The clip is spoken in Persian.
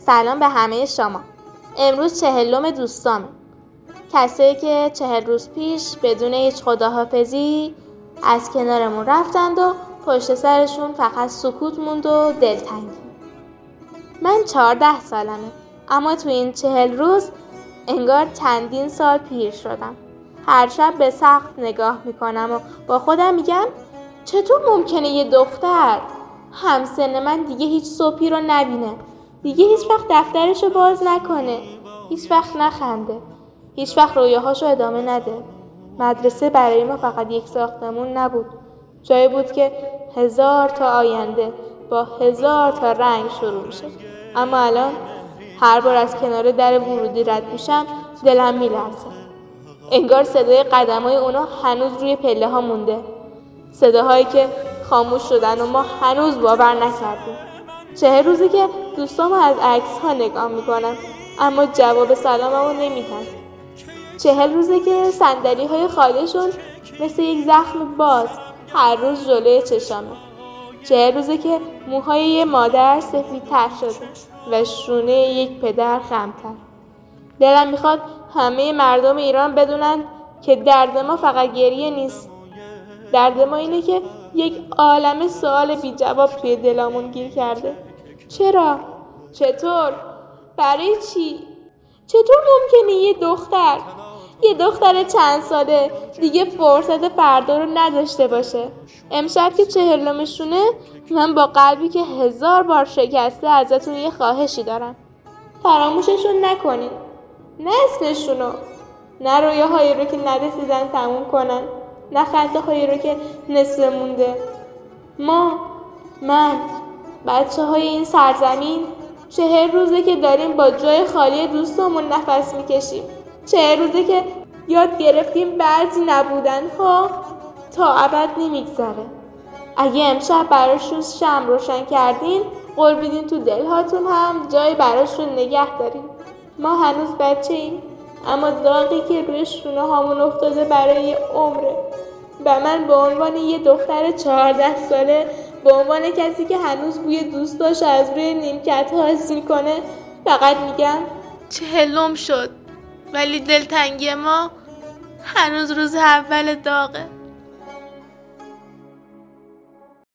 سلام به همه شما. امروز 40 دوستامه. کسایی که 40 روز پیش بدون هیچ خداحافظی از کنارمون رفتند و پشت سرشون فقط سکوت موند و دلتنگی. من 14 سالمه، اما تو این 40 روز انگار چندین سال پیر شدم. هر شب به سقف نگاه میکنم و با خودم میگم چطور ممکنه یه دختر همسن من دیگه هیچ صبحی رو نبینه، دیگه هیچ وقت دفترشو باز نکنه، هیچ وقت نخنده، هیچ وقت رویاهاشو ادامه نده. مدرسه برای ما فقط یک ساختمون نبود، جایی بود که 1000 تا آینده با 1000 تا رنگ شروع میشه. اما الان هر بار از کنار در ورودی رد میشم دلم میلرزه. انگار صدای قدمای اونا هنوز روی پله ها مونده، صداهایی که خاموش شدن و ما هنوز باور نکردیم. 40 روزی که دوستامو از عکس ها نگاه میکنم اما جواب سلاممو نمیدن. 40 روزی که صندلی های خالیشون مثل یک زخم باز هر روز جلوی چشامه. 40 روزی که موهای یه مادر سفیدتر شده و شونه یک پدر خمتر. دلم میخواد همه مردم ایران بدونن که درد ما فقط گریه نیست. درد ما اینه که یک عالمه سوال بی جواب توی دلمون گیر کرده. چرا؟ چطور؟ برای چی؟ چطور ممکنه یه دختر چند ساله دیگه فرصت فردا رو نداشته باشه؟ امشب که 40مشونه من با قلبی که 1000 بار شکسته ازتون یه خواهشی دارم. فراموششون نکنین، نه اسمشونو، نه رویاهایی رو که نرسیدن تموم کنن، نه خنده هایی رو که نصف مونده. من بچه های این سرزمین 40 روزه که داریم با جای خالی دوستمون نفس میکشیم. 40 روزه که یاد گرفتیم بعضی نبودن ها تا ابد نمیگذره. اگه امشب براشون شمع روشن کردین، قول بدین تو دلهاتون هم جای براشون نگه دارین. ما هنوز بچه ایم، اما داغی که روی شونه هامون افتاده برای عمره. و من به عنوان یه دختر 14 ساله، به عنوان کسی که هنوز بوی دوستاش از روی نیمکت ها حس میکنه، فقط میگم 40 شد، ولی دلتنگی ما هنوز روز اول داغه.